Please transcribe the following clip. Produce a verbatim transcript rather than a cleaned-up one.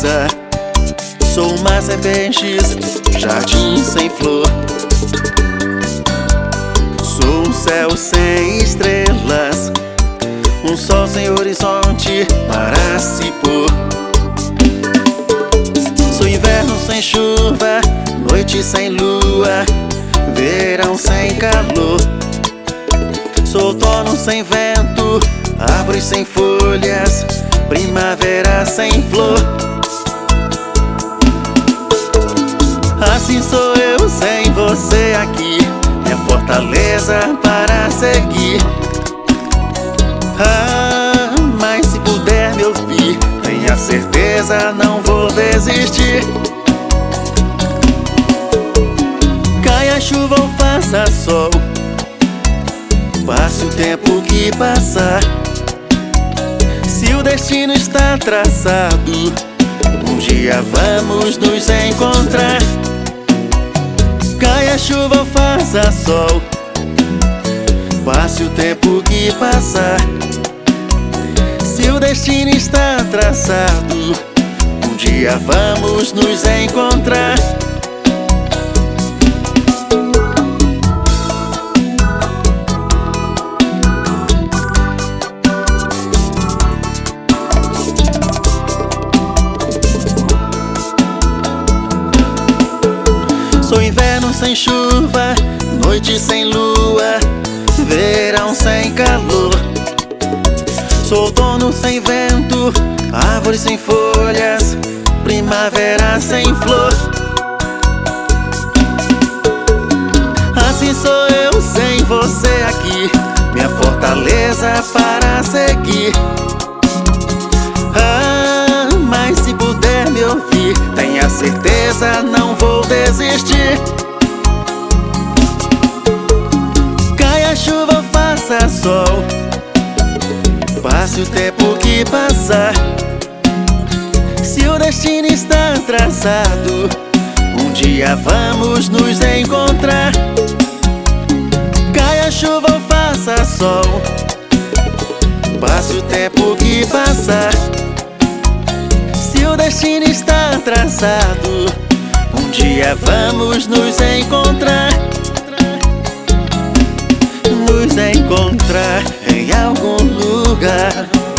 natureza. Sou uma serpente, jardim sem flor. Sou um céu sem estrelas, um sol sem horizonte para se pôr. Sou inverno sem chuva, noite sem lua, verão sem calor. Sou outono sem vento, árvores sem folhas, primavera sem flor. Assim sou eu sem você aqui, minha fortaleza para seguir. Ah, mas se puder me ouvir, tenha certeza, não vou desistir. Caia chuva ou faça sol, passe o tempo que passar. Se o destino está traçado, um dia vamos nos encontrar. Caia chuva ou faça sol, passe o tempo que passar. Se o destino está traçado, um dia vamos nos encontrar. Sou inverno sem chuva, noite sem lua, verão sem calor. Sou outono sem vento, árvores sem folhas, primavera sem flor. Assim sou eu sem você aqui, minha fortaleza para seguir. Ah, mas se puder me ouvir, tenha certeza, não vou desistir. Caia chuva ou faça sol, passe o tempo que passar. Se o destino está traçado, um dia vamos nos encontrar. Caia chuva ou faça sol, passe o tempo que passar. Se o destino está traçado, um dia vamos nos encontrar. Nos encontrar em algum lugar.